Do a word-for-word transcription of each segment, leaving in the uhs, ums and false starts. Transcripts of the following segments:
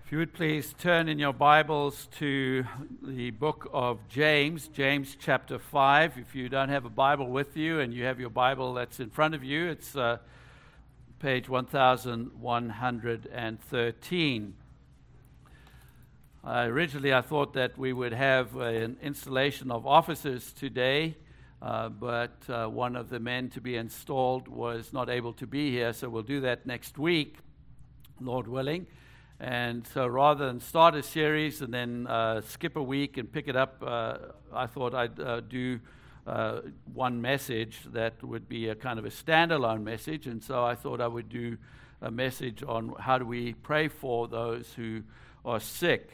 If you would please turn in your Bibles to the book of James, James chapter five. If you don't have a Bible with you and you have your Bible that's in front of you, it's uh, page one thousand one hundred thirteen. Uh, originally, I thought that we would have an installation of officers today, uh, but uh, one of the men to be installed was not able to be here, so we'll do that next week, Lord willing. And so rather than start a series and then uh, skip a week and pick it up, uh, I thought I'd uh, do uh, one message that would be a kind of a standalone message. And so I thought I would do a message on how do we pray for those who are sick.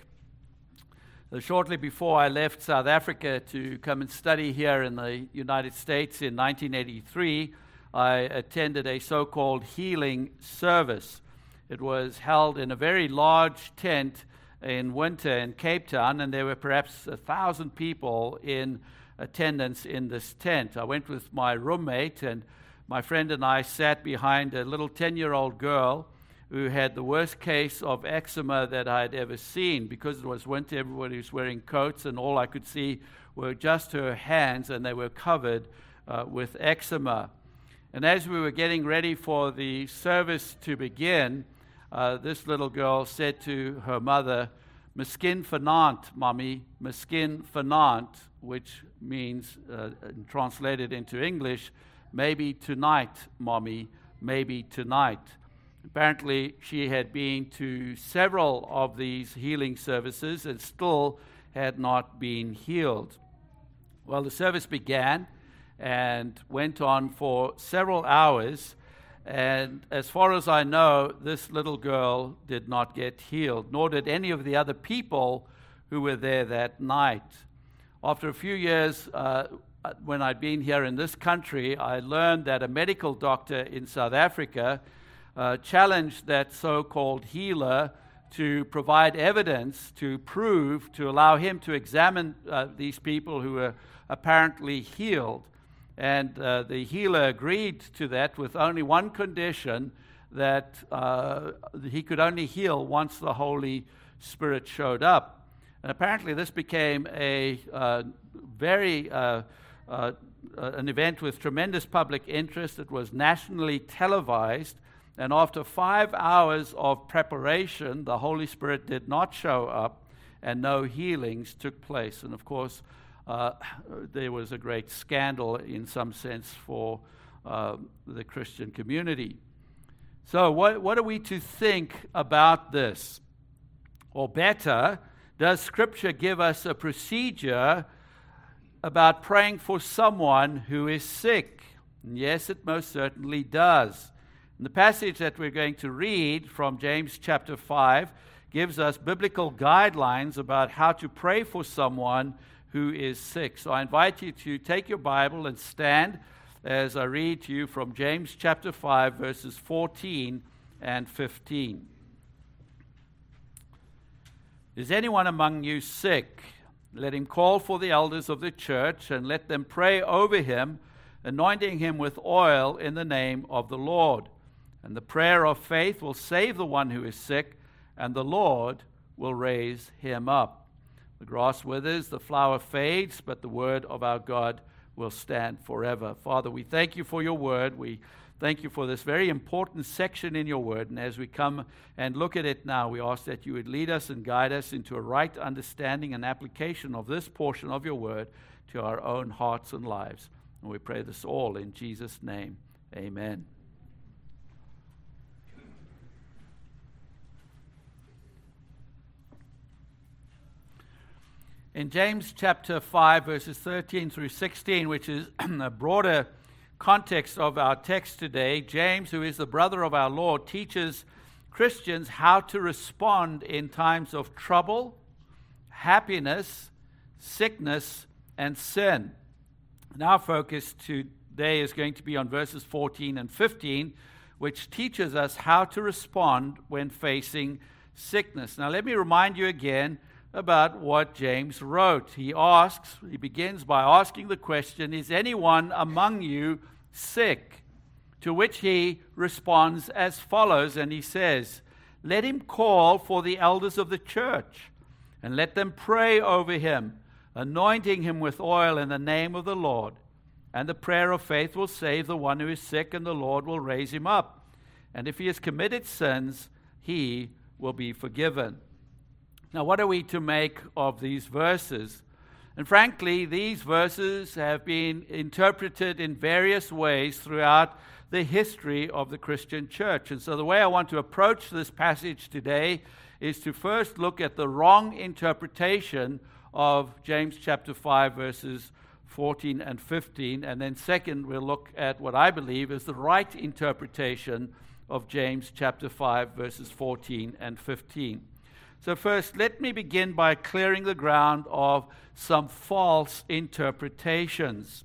Uh, shortly before I left South Africa to come and study here in the United States in nineteen eighty-three, I attended a so-called healing service. It was held in a very large tent in winter in Cape Town, and there were perhaps a thousand people in attendance in this tent. I went with my roommate, and my friend and I sat behind a little ten-year-old girl who had the worst case of eczema that I had ever seen. Because it was winter, everybody was wearing coats, and all I could see were just her hands, and they were covered uh, with eczema. And as we were getting ready for the service to begin, Uh, this little girl said to her mother, "Miskien vanaand, mommy, miskien vanaand," which means, uh, translated into English, maybe tonight, mommy, maybe tonight. Apparently, she had been to several of these healing services and still had not been healed. Well, the service began and went on for several hours. And as far as I know, this little girl did not get healed, nor did any of the other people who were there that night. After a few years, uh, when I'd been here in this country, I learned that a medical doctor in South Africa uh, challenged that so-called healer to provide evidence to prove, to allow him to examine uh, these people who were apparently healed. And uh, the healer agreed to that with only one condition, that uh, he could only heal once the Holy Spirit showed up. And apparently this became a uh, very, uh, uh, an event with tremendous public interest. It was nationally televised. And after five hours of preparation, the Holy Spirit did not show up and no healings took place. And of course, Uh, there was a great scandal in some sense for uh, the Christian community. So what, what are we to think about this? Or better, does Scripture give us a procedure about praying for someone who is sick? And yes, it most certainly does. And the passage that we're going to read from James chapter five gives us biblical guidelines about how to pray for someone who is sick. So I invite you to take your Bible and stand as I read to you from James chapter five, verses fourteen and fifteen. Is anyone among you sick? Let him call for the elders of the church and let them pray over him, anointing him with oil in the name of the Lord. And the prayer of faith will save the one who is sick, and the Lord will raise him up. The grass withers, the flower fades, but the word of our God will stand forever. Father, we thank you for your word. We thank you for this very important section in your word. And as we come and look at it now, we ask that you would lead us and guide us into a right understanding and application of this portion of your word to our own hearts and lives. And we pray this all in Jesus' name. Amen. In James chapter five, verses thirteen through sixteen, which is a broader context of our text today, James, who is the brother of our Lord, teaches Christians how to respond in times of trouble, happiness, sickness, and sin. And our focus today is going to be on verses fourteen and fifteen, which teaches us how to respond when facing sickness. Now, let me remind you again about what James wrote. He asks, he begins by asking the question, is anyone among you sick? To which he responds as follows, and he says, let him call for the elders of the church, and let them pray over him, anointing him with oil in the name of the Lord. And the prayer of faith will save the one who is sick, and the Lord will raise him up. And if he has committed sins, he will be forgiven." Now, what are we to make of these verses? And frankly, these verses have been interpreted in various ways throughout the history of the Christian church. And so the way I want to approach this passage today is to first look at the wrong interpretation of James chapter five, verses fourteen and fifteen. And then second, we'll look at what I believe is the right interpretation of James chapter five, verses fourteen and fifteen. So first, let me begin by clearing the ground of some false interpretations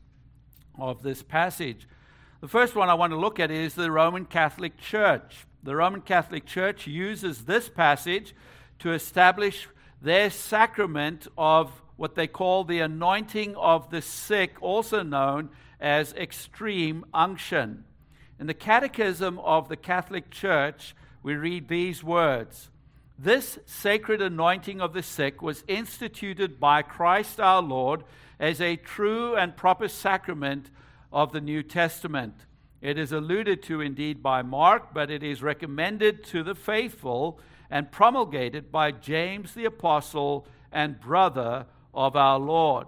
of this passage. The first one I want to look at is the Roman Catholic Church. The Roman Catholic Church uses this passage to establish their sacrament of what they call the anointing of the sick, also known as extreme unction. In the Catechism of the Catholic Church, we read these words: "This sacred anointing of the sick was instituted by Christ our Lord as a true and proper sacrament of the New Testament. It is alluded to indeed by Mark, but it is recommended to the faithful and promulgated by James the Apostle and brother of our Lord."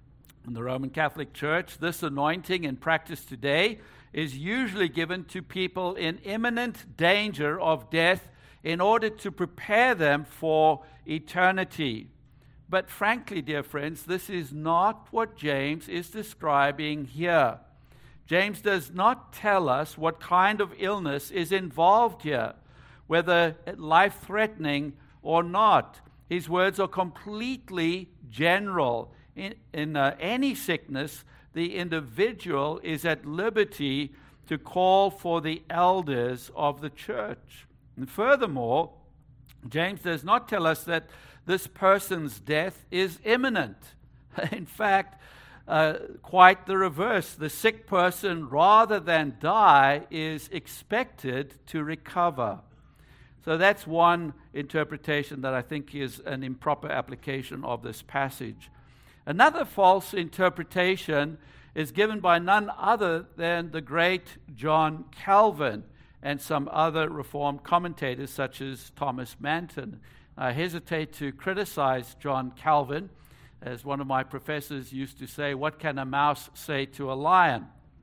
In the Roman Catholic Church, this anointing in practice today is usually given to people in imminent danger of death in order to prepare them for eternity. But frankly, dear friends, this is not what James is describing here. James does not tell us what kind of illness is involved here, whether life-threatening or not. His words are completely general. In, in uh, any sickness, the individual is at liberty to call for the elders of the church. And furthermore, James does not tell us that this person's death is imminent. In fact, uh, quite the reverse. The sick person, rather than die, is expected to recover. So that's one interpretation that I think is an improper application of this passage. Another false interpretation is given by none other than the great John Calvin and some other Reformed commentators such as Thomas Manton. I hesitate to criticize John Calvin. As one of my professors used to say, what can a mouse say to a lion?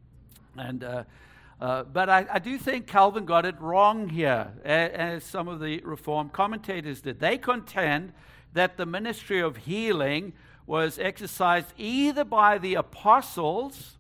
And uh, uh, But I, I do think Calvin got it wrong here, as some of the Reformed commentators did. They contend that the ministry of healing was exercised either by the apostles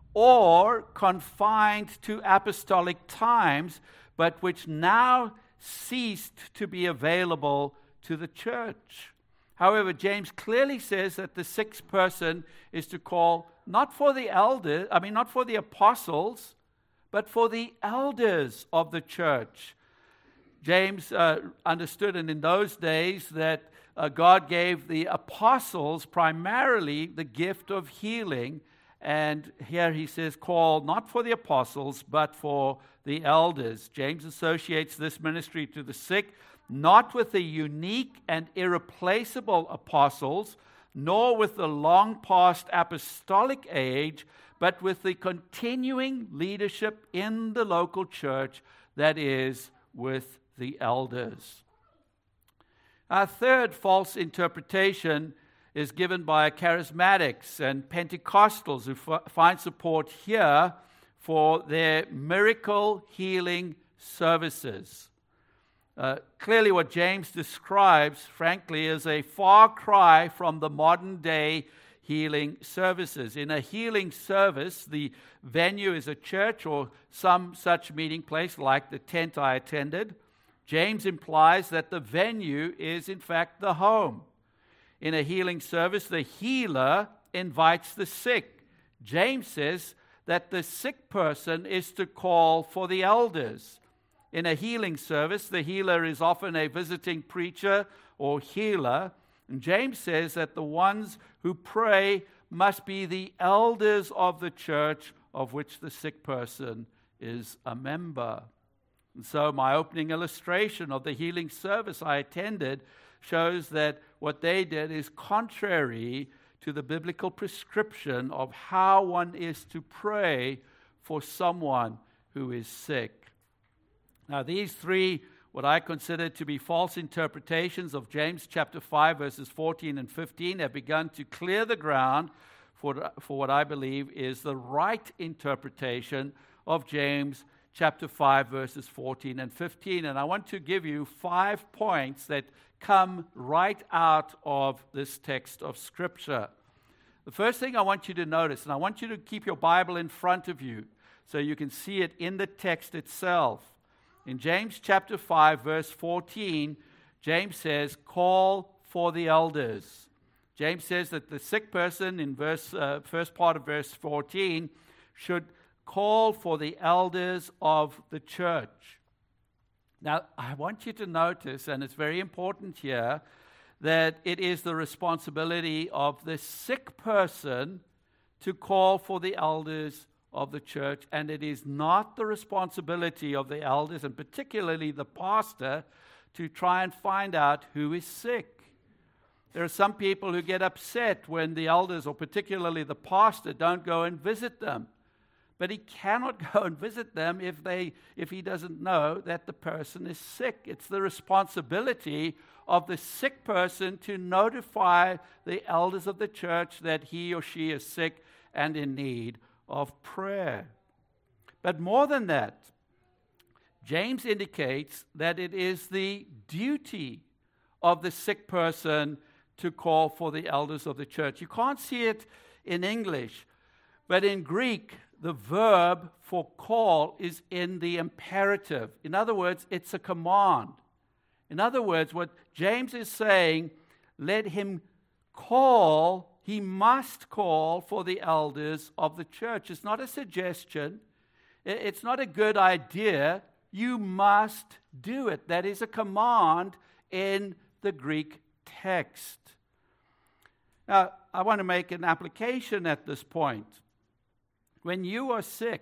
or confined to apostolic times, but which now ceased to be available to the church. However, James clearly says that the sick person is to call not for the elders, I mean, not for the apostles, but for the elders of the church. James uh, understood, and in those days, that uh, God gave the apostles primarily the gift of healing. And here he says, call not for the apostles, but for the elders. James associates this ministry to the sick, not with the unique and irreplaceable apostles, nor with the long past apostolic age, but with the continuing leadership in the local church, that is, with the elders. Our third false interpretation is given by charismatics and Pentecostals who f- find support here for their miracle healing services. Uh, clearly what James describes, frankly, is a far cry from the modern day healing services. In a healing service, the venue is a church or some such meeting place like the tent I attended. James implies that the venue is in fact the home. In a healing service, the healer invites the sick. James says that the sick person is to call for the elders. In a healing service, the healer is often a visiting preacher or healer. And James says that the ones who pray must be the elders of the church of which the sick person is a member. And so my opening illustration of the healing service I attended shows that what they did is contrary to the biblical prescription of how one is to pray for someone who is sick. Now, these three, what I consider to be false interpretations of James chapter five, verses fourteen and fifteen, have begun to clear the ground for, for what I believe is the right interpretation of James chapter five, verses fourteen and fifteen. And I want to give you five points that come right out of this text of Scripture. The first thing I want you to notice, and I want you to keep your Bible in front of you so you can see it in the text itself. In James chapter five, verse fourteen, James says, call for the elders. James says that the sick person in verse uh, first part of verse fourteen should call for the elders of the church. Now, I want you to notice, and it's very important here, that it is the responsibility of the sick person to call for the elders of the church, and it is not the responsibility of the elders, and particularly the pastor, to try and find out who is sick. There are some people who get upset when the elders, or particularly the pastor, don't go and visit them. But he cannot go and visit them if they, if he doesn't know that the person is sick. It's the responsibility of the sick person to notify the elders of the church that he or she is sick and in need of prayer. But more than that, James indicates that it is the duty of the sick person to call for the elders of the church. You can't see it in English, but in Greek, the verb for call is in the imperative. In other words, it's a command. In other words, what James is saying, let him call, he must call for the elders of the church. It's not a suggestion. It's not a good idea. You must do it. That is a command in the Greek text. Now, I want to make an application at this point. When you are sick,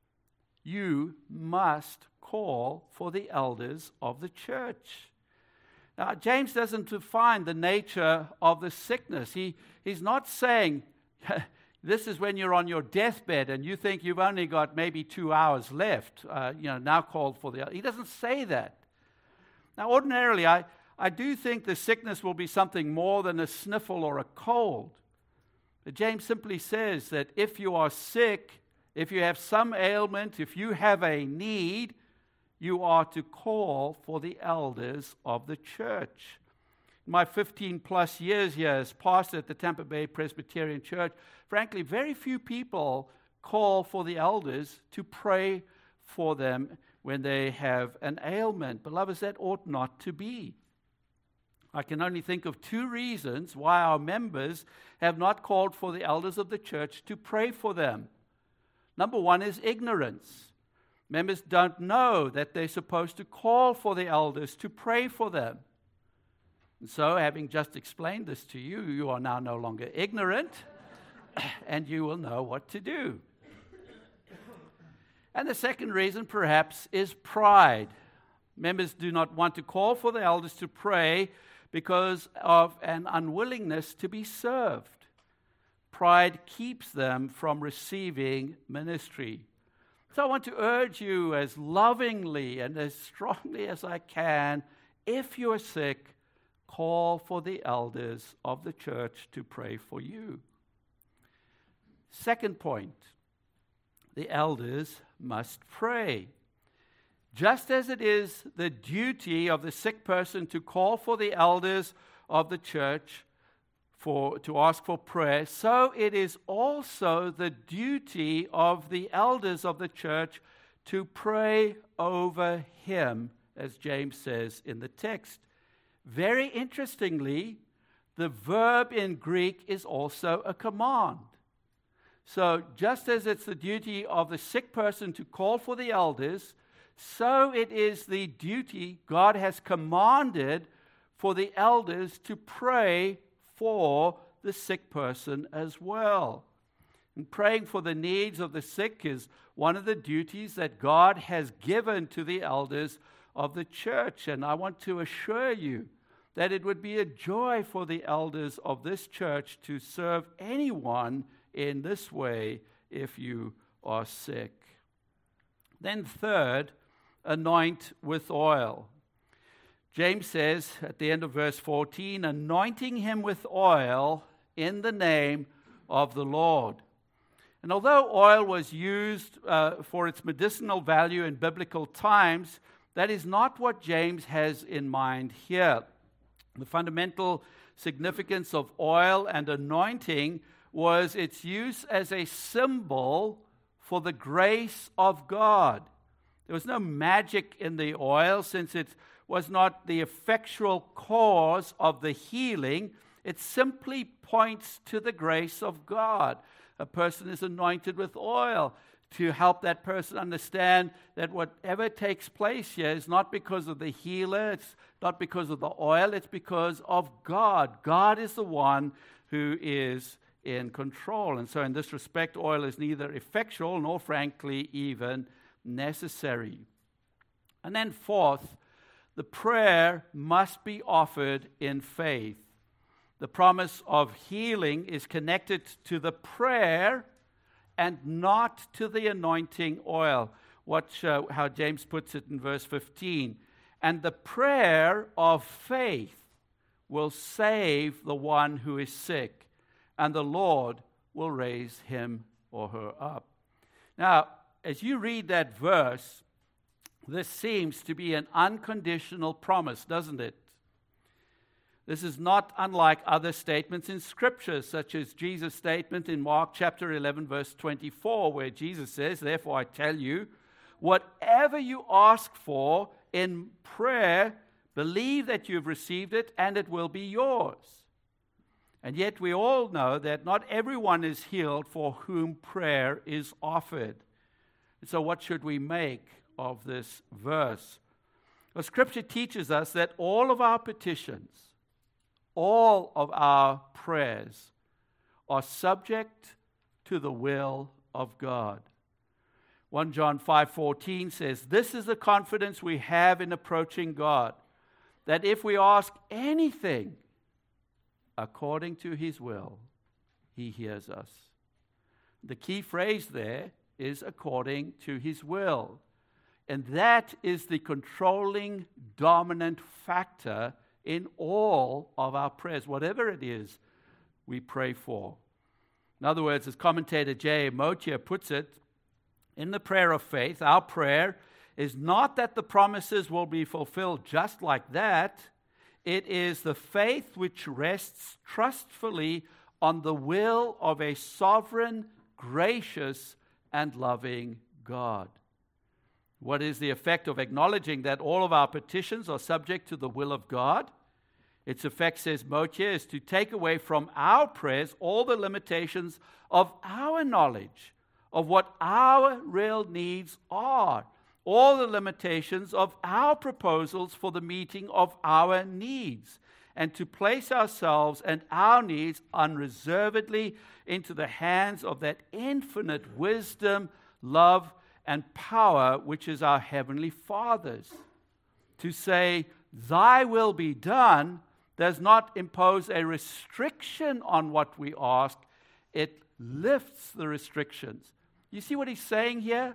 you must call for the elders of the church. Now, James doesn't define the nature of the sickness. He, he's not saying, this is when you're on your deathbed and you think you've only got maybe two hours left, uh, you know, now call for the elders. He doesn't say that. Now, ordinarily, I, I do think the sickness will be something more than a sniffle or a cold. But James simply says that if you are sick, if you have some ailment, if you have a need, you are to call for the elders of the church. In my fifteen plus years here as pastor at the Tampa Bay Presbyterian Church, frankly, very few people call for the elders to pray for them when they have an ailment. Beloveds, that ought not to be. I can only think of two reasons why our members have not called for the elders of the church to pray for them. Number one is ignorance. Members don't know that they're supposed to call for the elders to pray for them. And so, having just explained this to you, you are now no longer ignorant, and you will know what to do. And the second reason, perhaps, is pride. Members do not want to call for the elders to pray because of an unwillingness to be served. Pride keeps them from receiving ministry. So I want to urge you as lovingly and as strongly as I can, if you are sick, call for the elders of the church to pray for you. Second point, the elders must pray. Just as it is the duty of the sick person to call for the elders of the church for, to ask for prayer, so it is also the duty of the elders of the church to pray over him, as James says in the text. Very interestingly, the verb in Greek is also a command. So just as it's the duty of the sick person to call for the elders, so it is the duty God has commanded for the elders to pray for the sick person as well. And praying for the needs of the sick is one of the duties that God has given to the elders of the church. And I want to assure you that it would be a joy for the elders of this church to serve anyone in this way if you are sick. Then third, anoint with oil. James says at the end of verse fourteen, anointing him with oil in the name of the Lord. And although oil was used uh, for its medicinal value in biblical times, that is not what James has in mind here. The fundamental significance of oil and anointing was its use as a symbol for the grace of God. There was no magic in the oil, since it was not the effectual cause of the healing. It simply points to the grace of God. A person is anointed with oil to help that person understand that whatever takes place here is not because of the healer, it's not because of the oil, it's because of God. God is the one who is in control. And so in this respect, oil is neither effectual nor, frankly, even necessary. And then fourth, the prayer must be offered in faith. The promise of healing is connected to the prayer and not to the anointing oil. Watch uh, how James puts it in verse fifteen. And the prayer of faith will save the one who is sick, and the Lord will raise him or her up. Now, as you read that verse, this seems to be an unconditional promise, doesn't it? This is not unlike other statements in Scripture, such as Jesus' statement in Mark chapter eleven, verse twenty-four, where Jesus says, therefore I tell you, whatever you ask for in prayer, believe that you've received it and it will be yours. And yet we all know that not everyone is healed for whom prayer is offered. And so what should we make of this verse? Well, Scripture teaches us that all of our petitions, all of our prayers are subject to the will of God. First John five fourteen says, this is the confidence we have in approaching God, that if we ask anything according to his will, he hears us. The key phrase there is according to his will. And that is the controlling, dominant factor in all of our prayers, whatever it is we pray for. In other words, as commentator J A Motia puts it, in the prayer of faith, our prayer is not that the promises will be fulfilled just like that. It is the faith which rests trustfully on the will of a sovereign, gracious, and loving God. What is the effect of acknowledging that all of our petitions are subject to the will of God? Its effect, says Motia, is to take away from our prayers all the limitations of our knowledge of what our real needs are, all the limitations of our proposals for the meeting of our needs, and to place ourselves and our needs unreservedly into the hands of that infinite wisdom, love, and power which is our Heavenly Father's. To say, thy will be done, does not impose a restriction on what we ask. It lifts the restrictions. You see what he's saying here?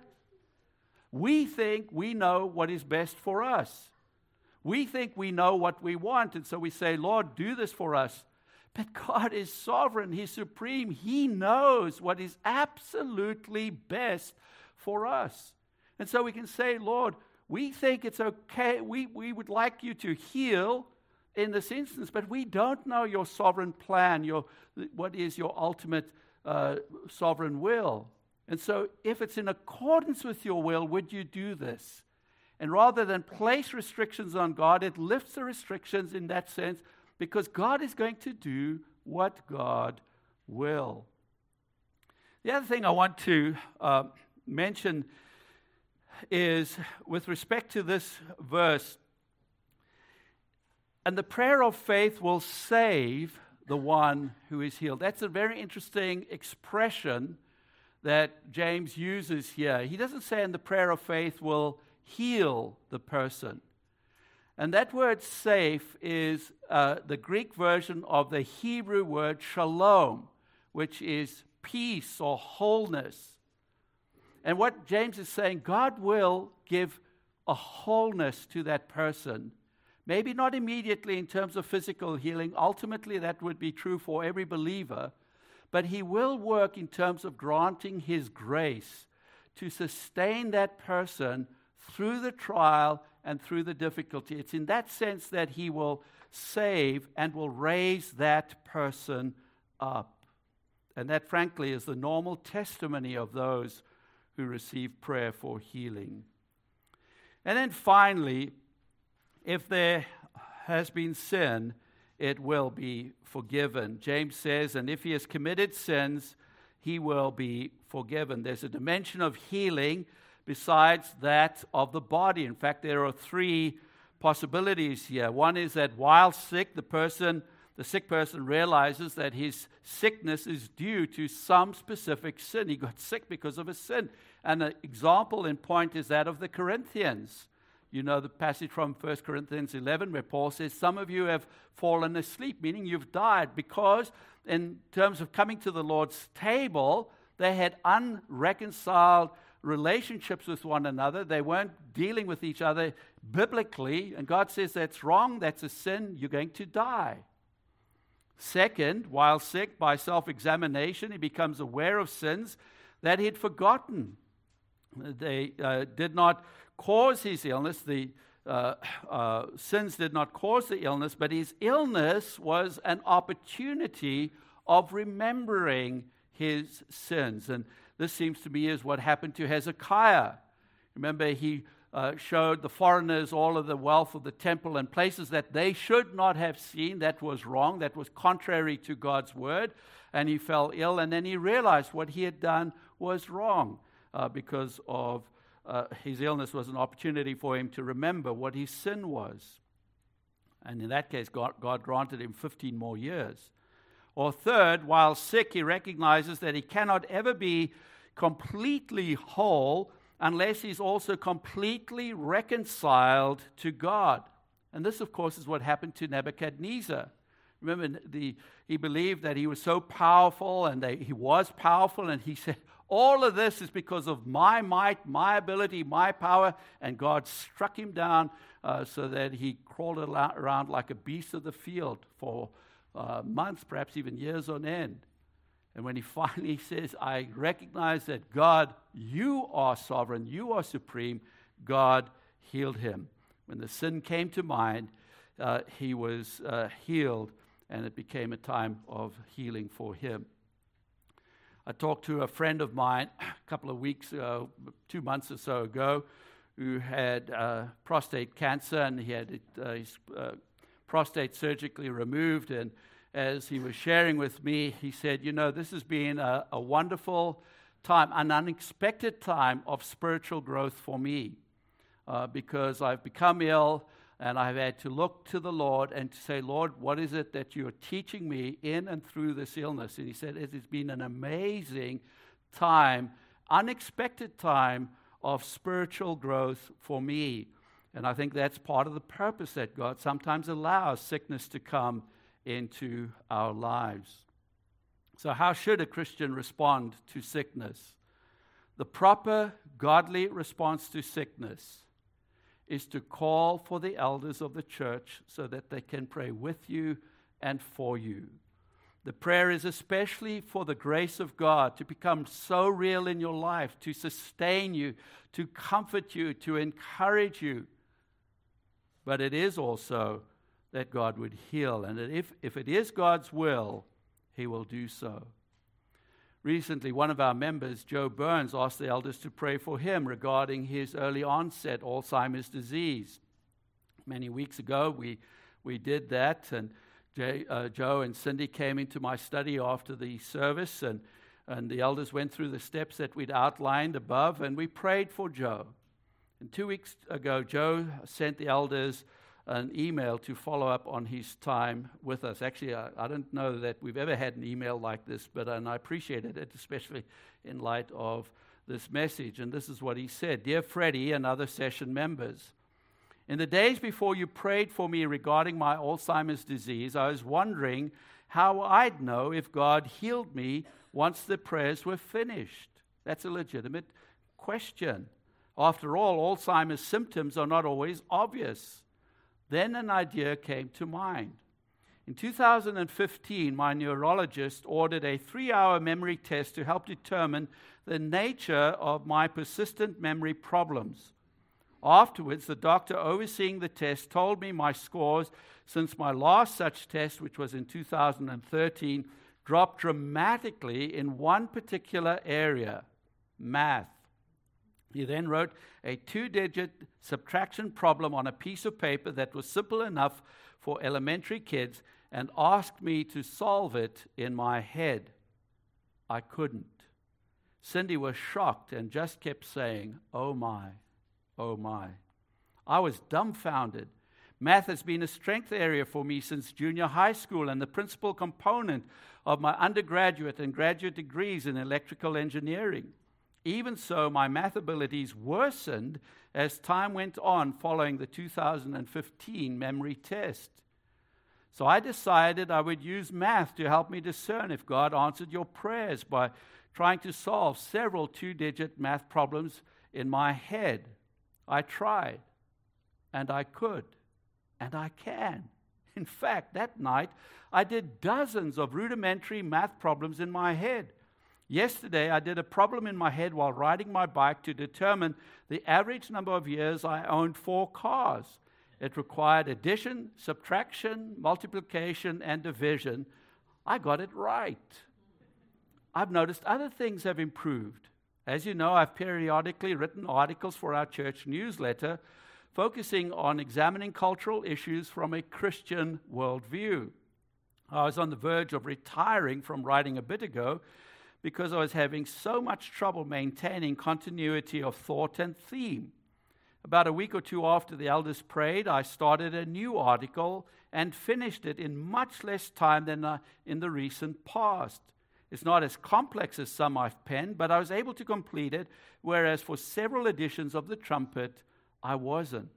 We think we know what is best for us. We think we know what we want, and so we say, Lord, do this for us. But God is sovereign. He's supreme. He knows what is absolutely best for us. And so we can say, Lord, we think it's okay. We, we would like you to heal in this instance, but we don't know your sovereign plan, your what is your ultimate uh, sovereign will. And so if it's in accordance with your will, would you do this? And rather than place restrictions on God, it lifts the restrictions in that sense, because God is going to do what God will. The other thing I want to uh, mention is with respect to this verse, and the prayer of faith will save the one who is healed. That's a very interesting expression that James uses here. He doesn't say, and the prayer of faith will heal the person. And that word safe is uh, the Greek version of the Hebrew word shalom, which is peace or wholeness. And what James is saying, God will give a wholeness to that person. Maybe not immediately in terms of physical healing. Ultimately, that would be true for every believer. But he will work in terms of granting his grace to sustain that person through the trial and through the difficulty. It's in that sense that he will save and will raise that person up. And that, frankly, is the normal testimony of those who receive prayer for healing. And then finally, if there has been sin, it will be forgiven. James says, and if he has committed sins, he will be forgiven. There's a dimension of healing besides that of the body. In fact, there are three possibilities here. One is that while sick, the person, the sick person realizes that his sickness is due to some specific sin. He got sick because of a sin. And an example in point is that of the Corinthians. You know the passage from First Corinthians eleven where Paul says, some of you have fallen asleep, meaning you've died, because in terms of coming to the Lord's table, they had unreconciled relationships with one another. They weren't dealing with each other biblically, and God says that's wrong, that's a sin, you're going to die. Second, while sick, by self-examination, he becomes aware of sins that he'd forgotten. They uh, did not cause his illness. The uh, uh, sins did not cause the illness, but his illness was an opportunity of remembering his sins. And this seems to me is what happened to Hezekiah. Remember, he uh, showed the foreigners all of the wealth of the temple and places that they should not have seen. That was wrong. That was contrary to God's word. And he fell ill, and then he realized what he had done was wrong uh, because of uh, his illness was an opportunity for him to remember what his sin was. And in that case, God, God granted him fifteen more years. Or third, while sick, he recognizes that he cannot ever be completely whole unless he's also completely reconciled to God. And this, of course, is what happened to Nebuchadnezzar. Remember, the, he believed that he was so powerful, and they, he was powerful, and he said, all of this is because of my might, my ability, my power, and God struck him down uh, so that he crawled around like a beast of the field for uh, months, perhaps even years on end. And when he finally says, I recognize that God, you are sovereign, you are supreme, God healed him. When the sin came to mind, uh, he was uh, healed, and it became a time of healing for him. I talked to a friend of mine a couple of weeks ago, two months or so ago, who had uh, prostate cancer, and he had it, uh, his uh, prostate surgically removed. And as he was sharing with me, he said, you know, this has been a, a wonderful time, an unexpected time of spiritual growth for me, uh, because I've become ill, and I've had to look to the Lord and to say, Lord, what is it that you're teaching me in and through this illness? And he said, it has been an amazing time, unexpected time of spiritual growth for me. And I think that's part of the purpose that God sometimes allows sickness to come into our lives. So how should a Christian respond to sickness? The proper godly response to sickness is to call for the elders of the church so that they can pray with you and for you. The prayer is especially for the grace of God to become so real in your life, to sustain you, to comfort you, to encourage you. But it is also that God would heal, and that if, if it is God's will, He will do so. Recently, one of our members, Joe Burns, asked the elders to pray for him regarding his early onset Alzheimer's disease. Many weeks ago, we we did that, and Jay, uh, Joe and Cindy came into my study after the service, and, and the elders went through the steps that we'd outlined above, and we prayed for Joe. And two weeks ago, Joe sent the elders an email to follow up on his time with us. Actually, I, I don't know that we've ever had an email like this, but and I appreciated it, especially in light of this message. And this is what he said. Dear Freddie and other session members, in the days before you prayed for me regarding my Alzheimer's disease, I was wondering how I'd know if God healed me once the prayers were finished. That's a legitimate question. After all, Alzheimer's symptoms are not always obvious. Then an idea came to mind. In two thousand fifteen, my neurologist ordered a three-hour memory test to help determine the nature of my persistent memory problems. Afterwards, the doctor overseeing the test told me my scores since my last such test, which was in two thousand thirteen, dropped dramatically in one particular area, math. He then wrote a two-digit subtraction problem on a piece of paper that was simple enough for elementary kids and asked me to solve it in my head. I couldn't. Cindy was shocked and just kept saying, "Oh my, oh my." I was dumbfounded. Math has been a strength area for me since junior high school and the principal component of my undergraduate and graduate degrees in electrical engineering. Even so, my math abilities worsened as time went on following the two thousand fifteen memory test. So I decided I would use math to help me discern if God answered your prayers by trying to solve several two-digit math problems in my head. I tried, and I could, and I can. In fact, that night, I did dozens of rudimentary math problems in my head. Yesterday, I did a problem in my head while riding my bike to determine the average number of years I owned four cars. It required addition, subtraction, multiplication, and division. I got it right. I've noticed other things have improved. As you know, I've periodically written articles for our church newsletter focusing on examining cultural issues from a Christian worldview. I was on the verge of retiring from writing a bit ago because I was having so much trouble maintaining continuity of thought and theme. About a week or two after the elders prayed, I started a new article and finished it in much less time than uh, in the recent past. It's not as complex as some I've penned, but I was able to complete it, whereas for several editions of The Trumpet, I wasn't.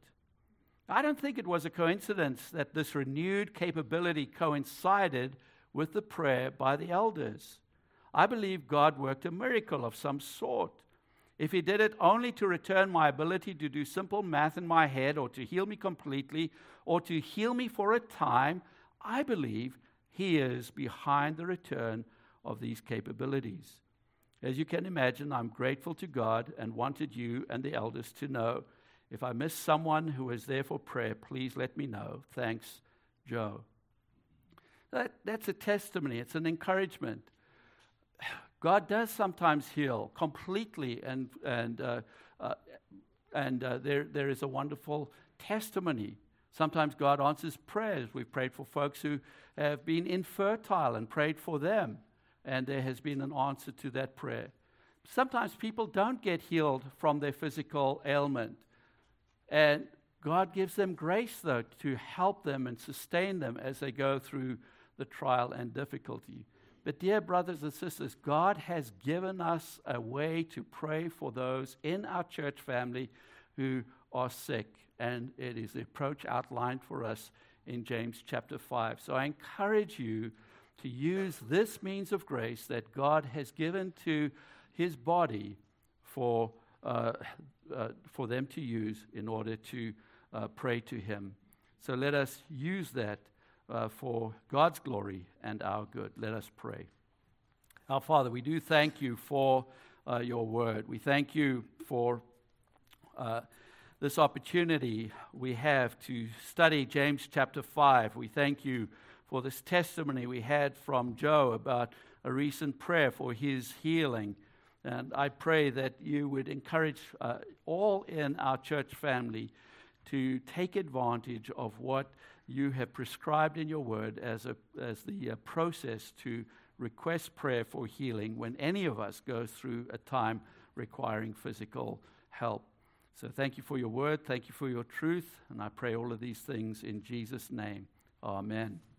I don't think it was a coincidence that this renewed capability coincided with the prayer by the elders. I believe God worked a miracle of some sort. If he did it only to return my ability to do simple math in my head or to heal me completely or to heal me for a time, I believe he is behind the return of these capabilities. As you can imagine, I'm grateful to God and wanted you and the elders to know. If I miss someone who is there for prayer, please let me know. Thanks, Joe. That, that's a testimony. It's an encouragement. God does sometimes heal completely, and and uh, uh, and uh, there there is a wonderful testimony. Sometimes God answers prayers. We've prayed for folks who have been infertile and prayed for them, and there has been an answer to that prayer. Sometimes people don't get healed from their physical ailment, and God gives them grace, though, to help them and sustain them as they go through the trial and difficulty. But dear brothers and sisters, God has given us a way to pray for those in our church family who are sick, and it is the approach outlined for us in James chapter five. So I encourage you to use this means of grace that God has given to his body for, uh, uh, for them to use in order to uh, pray to him. So let us use that Uh, for God's glory and our good. Let us pray. Our Father, we do thank you for uh, your word. We thank you for uh, this opportunity we have to study James chapter five. We thank you for this testimony we had from Joe about a recent prayer for his healing. And I pray that you would encourage uh, all in our church family to take advantage of what you have prescribed in your word as a as the uh, process to request prayer for healing when any of us goes through a time requiring physical help. So thank you for your word. Thank you for your truth. And I pray all of these things in Jesus' name. Amen.